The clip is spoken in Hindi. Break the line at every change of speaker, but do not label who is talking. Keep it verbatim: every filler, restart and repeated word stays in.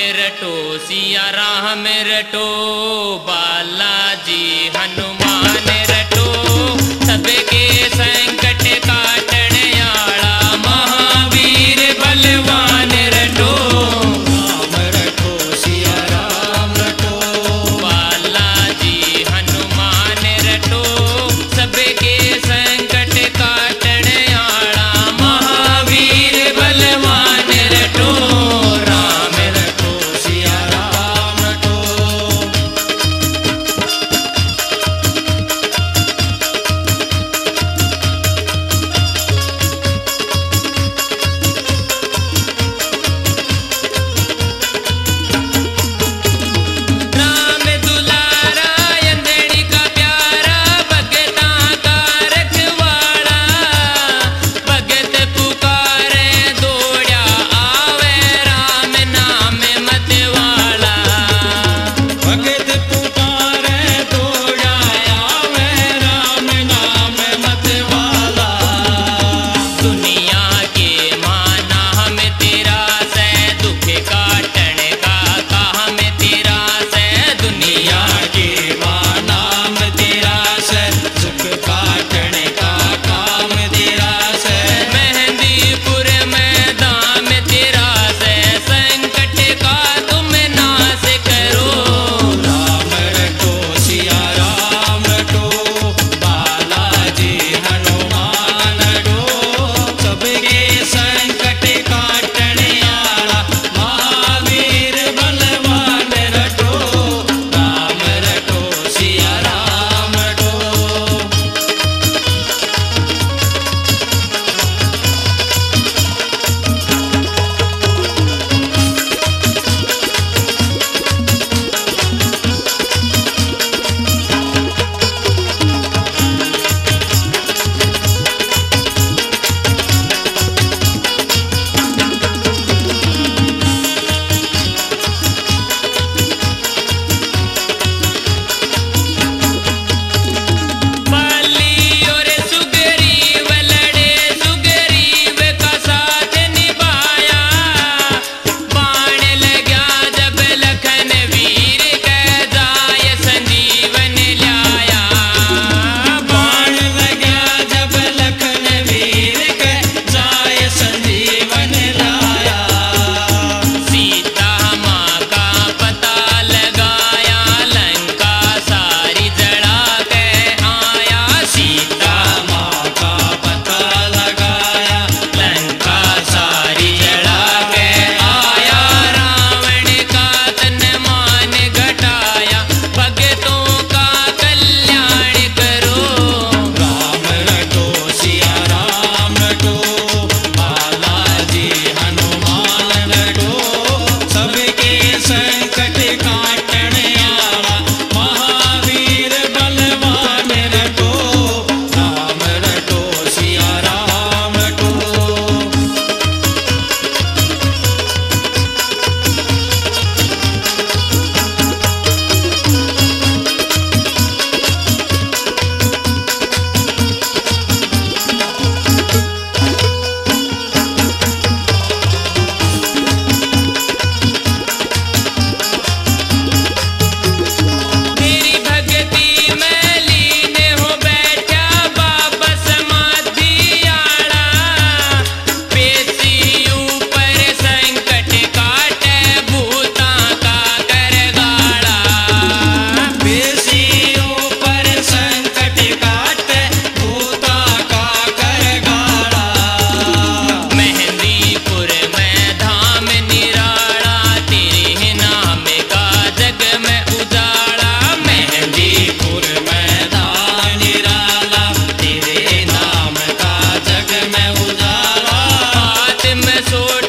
रटो सिया राम रटो, बालाजी हनुमान रटो, सबके संकट काटने आला महावीर बलवान रटो।
राम रटो सिया राम रटो,
बालाजी हनुमान रटो, सबके संकट काटने आला महावीर बलवान रटो।
राम रटो सिया राम रटो।
राम दुलारा अंधड़ी का प्यारा, भगता का रखवाला, भगत पुकारे दौड़ा आवे राम नाम मतवाला।
भगत पुकारे दौड़ा आवे राम नाम मतवाला।
दुनिया के माना हम तेरा से, दुख काटण का काम तेरा से। दुनिया
दुनिया के मां नाम तेरा से, सुख काटने का काम तेरा से।
मेहंदीपुर में दाम तेरा से, संकट का तुम नाश करो।
राम रटो सिया राम रटो, बालाजी हनुमान रटो, सबके संकट काटने आला महावीर बलवान रटो। राम रटो सिया राम रटो।
बाली और सुग्रीव लड़े, सुग्रीव का साथ निभाया, बाण लगा जब लखन वीर कह जाय संजीवन लाया।
बाण लगा जब लखन वीर के जाय संजीवन लाया।
सीता माँ का पता लगाया, लंका सारी जड़ा के आया। सीता
माँ का पता लगाया,
लंका सारी जड़ा के आया, रावण का तन मान घटाया, भगतों का कल्याण करो।
राम रटो सिया राम रटो, बालाजी हनुमान रटो, सबके संकट काटने आला महावीर बलवान रटो। राम रटो सिया राम रटो।
तेरी भक्ति में लीन हो बैठा बाबा समाधि आड़ा, पेशी ऊपर संकट काटे भूता का कर गाड़ा।
बेसी ऊपर संकट काटे भूता का कर गाड़ा।
मेहंदीपुर में धाम निराला, तेरे नाम का जग में उजाला।
मेहंदीपुर में धाम निराला, तेरे नाम का जग में उजाला।
हाथ में सोट